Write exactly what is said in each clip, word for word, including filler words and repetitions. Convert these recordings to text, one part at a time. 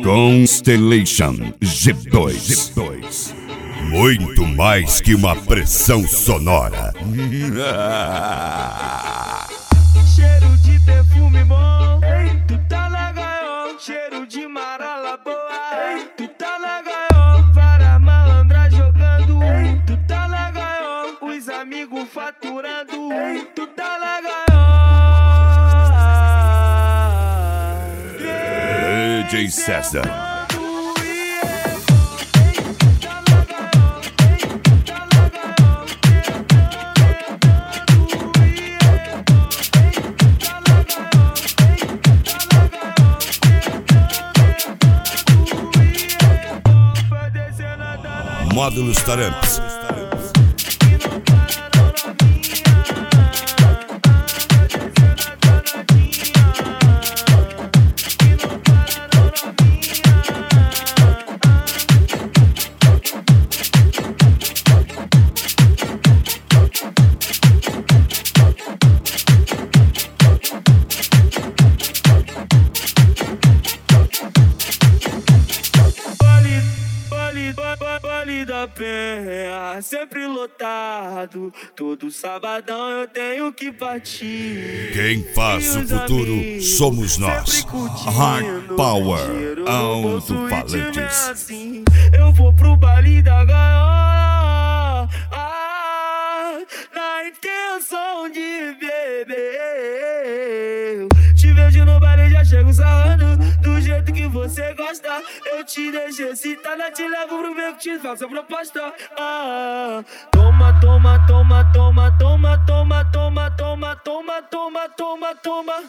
Constellation G dois. Muito mais que uma pressão sonora. Cheiro de perfume bom, ei, tu tá na gaiola. Cheiro de marala boa, ei, tu tá na gaiola. Várias malandras jogando, ei, tu tá na gaiola. Os amigos faturando, ei, tu tá na gaiola. D J César. Módulos Taramps. Baile da Penha, sempre lotado. Todo sabadão eu tenho que partir. Quem faz o futuro somos nós. Hard Power Alto-Falantes. Assim, eu vou pro baile da gaiola, ah, na intenção de beber. Te vejo no baile, já chego sarrando do jeito que você gosta. Eu te deixo excitada, te levo pro meu que te faço a proposta. Ah, toma, toma, toma, toma, toma, toma, toma, toma, toma, toma, toma, toma.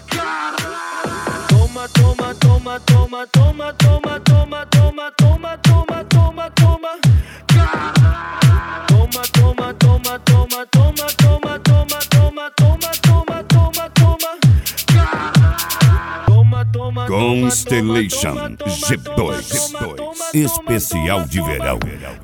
Toma, toma, toma, toma, toma, toma, toma, toma, toma, toma, toma, toma. Toma, toma, toma, toma, toma, toma, toma, toma, toma, toma, toma, toma. Constellation G dois. Especial de verão.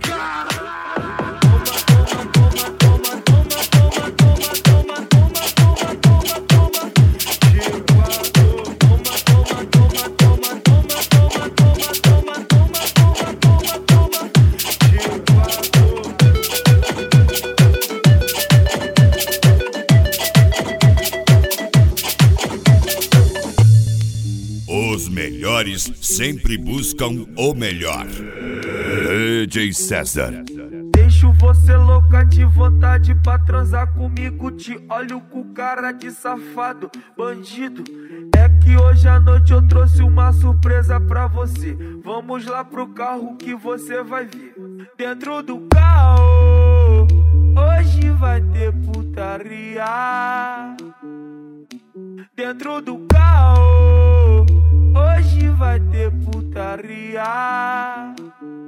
Os melhores sempre buscam o melhor. D J César. Deixo você louca de vontade pra transar comigo. Te olho com cara de safado, bandido. É que hoje à noite eu trouxe uma surpresa pra você. Vamos lá pro carro que você vai ver. Dentro do carro hoje vai ter putaria. Dentro do carro hoje vai ter putaria.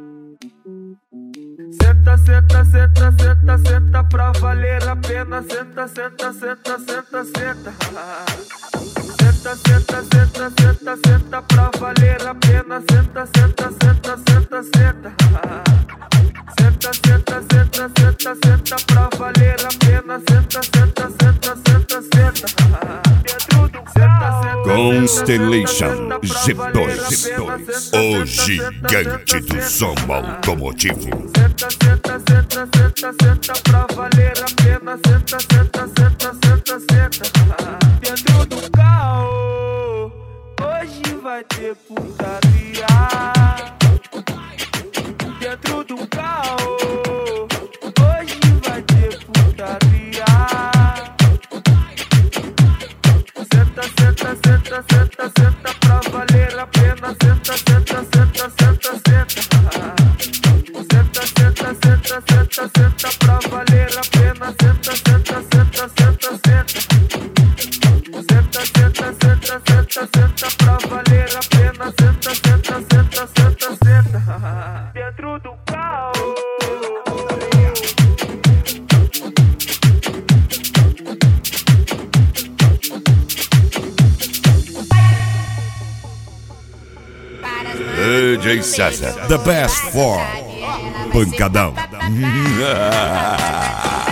Senta, senta, senta, senta, senta pra valer a pena. Senta, senta, senta, senta, senta. Senta, senta, senta, senta, senta pra valer a pena. Senta, senta, senta, senta, senta. Senta, senta, senta, senta, senta pra valer a pena. Senta, senta, senta, senta, senta. Constellation G dois. O gigante do som automotivo. Senta, senta, senta, senta, senta pra valer a pena. Senta, senta, senta, senta, senta. Dentro do carro hoje vai ter putaria. Dentro do carro hoje vai ter putaria. Senta, senta, senta, senta, senta pra valer a pena. Senta, senta, senta, senta, senta. Senta, senta, senta, senta, senta pra valer a pena. Senta, senta, senta, senta, senta. Senta, senta, senta, senta, senta pra valer a pena. Senta, senta, senta, senta, senta. Dentro do carro. D J César, the best for Pancadão.